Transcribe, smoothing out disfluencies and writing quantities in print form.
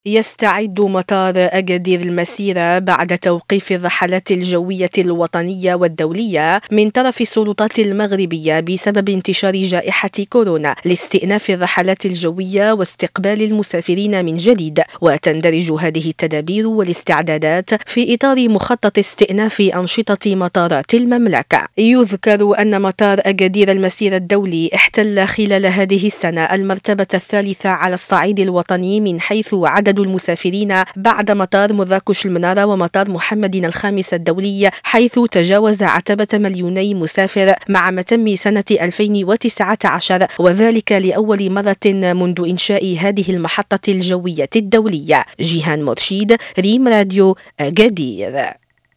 يستعد مطار أكادير المسيرة بعد توقيف الرحلات الجوية الوطنية والدولية من طرف السلطات المغربية بسبب انتشار جائحة كورونا لاستئناف الرحلات الجوية واستقبال المسافرين من جديد. وتندرج هذه التدابير والاستعدادات في إطار مخطط استئناف أنشطة مطارات المملكة. يذكر أن مطار أكادير المسيرة الدولي احتل خلال هذه السنة المرتبة الثالثة على الصعيد الوطني من حيث عدد المسافرين بعد مطار مراكش المنارة ومطار محمد الخامس الدولي، حيث تجاوز عتبة 2,000,000 مسافر مع متم سنة 2019، وذلك لأول مرة منذ إنشاء هذه المحطة الجوية الدولية. جيهان مرشيد، ريم راديو أكادير.